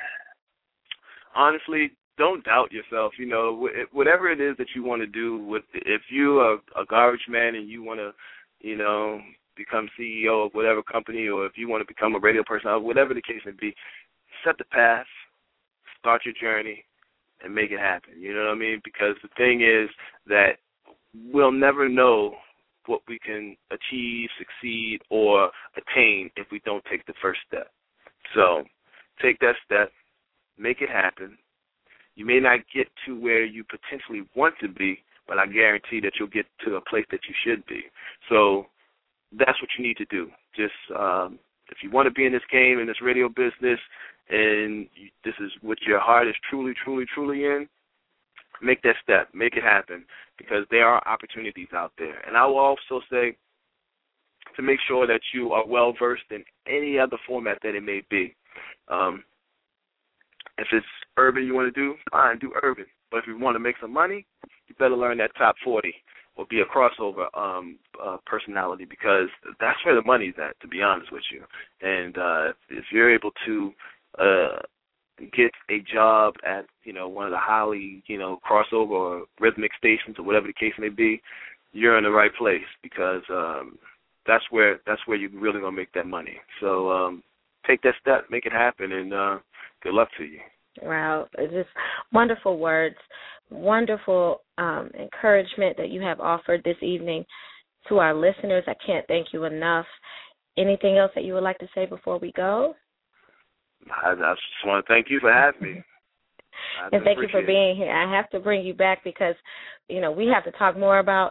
honestly, don't doubt yourself. You know, whatever it is that you want to do, if you are a garbage man and you want to, you know, become C E O of whatever company, or if you want to become a radio personality, whatever the case may be, set the path, start your journey, and make it happen. You know what I mean? Because the thing is that we'll never know what we can achieve, succeed, or attain if we don't take the first step. So take that step, make it happen. You may not get to where you potentially want to be, but I guarantee that you'll get to a place that you should be. So that's what you need to do. Just um, if you want to be in this game, in this radio business, and this is what your heart is truly, truly, truly in, make that step, make it happen, because there are opportunities out there. And I will also say to make sure that you are well-versed in any other format that it may be. Um, if it's urban you want to do, fine, do urban. But if you want to make some money, you better learn that top forty or be a crossover um, uh, personality, because that's where the money's at, to be honest with you. And uh, if you're able to uh, get a job at, you know, one of the highly, you know, crossover or rhythmic stations or whatever the case may be, you're in the right place, because um, that's where that's where you're really gonna make that money. So um, take that step, make it happen, and uh, good luck to you. Wow, it's just wonderful words, wonderful um, encouragement that you have offered this evening to our listeners. I can't thank you enough. Anything else that you would like to say before we go? I, I just want to thank you for having me. I and thank you for being here. I have to bring you back because, you know, we have to talk more about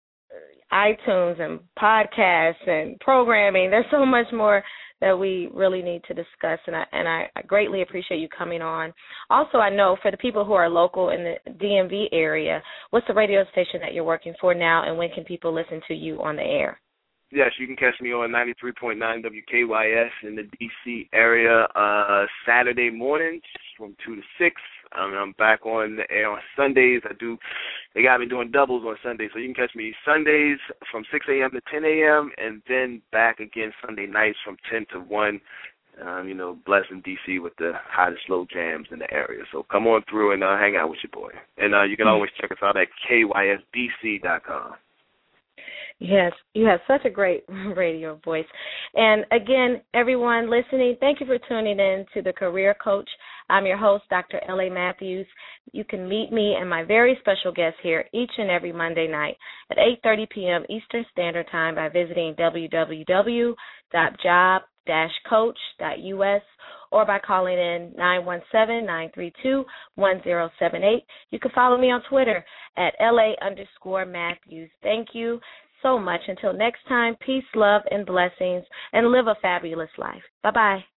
iTunes and podcasts and programming. There's so much more that we really need to discuss, and I, and I, I greatly appreciate you coming on. Also, I know for the people who are local in the D M V area, what's the radio station that you're working for now, and when can people listen to you on the air? Yes, you can catch me on ninety-three point nine W K Y S in the D C area uh, Saturday mornings from two to six. Um, I'm back on the air on Sundays. I do. They got me doing doubles on Sundays, so you can catch me Sundays from six a.m. to ten a.m. and then back again Sunday nights from ten to one. Um, you know, blessing D C with the hottest slow jams in the area. So come on through and uh, hang out with your boy. And uh, you can always check us out at K Y S B C dot com. Yes, you have such a great radio voice. And again, everyone listening, thank you for tuning in to The Career Coach. I'm your host, Doctor L A Matthews. You can meet me and my very special guest here each and every Monday night at eight thirty p.m. Eastern Standard Time by visiting w w w dot job dash coach dot u s or by calling in nine one seven, nine three two, one zero seven eight. You can follow me on Twitter at L A underscore Matthews. Thank you so much. Until next time, peace, love, and blessings, and live a fabulous life. Bye-bye.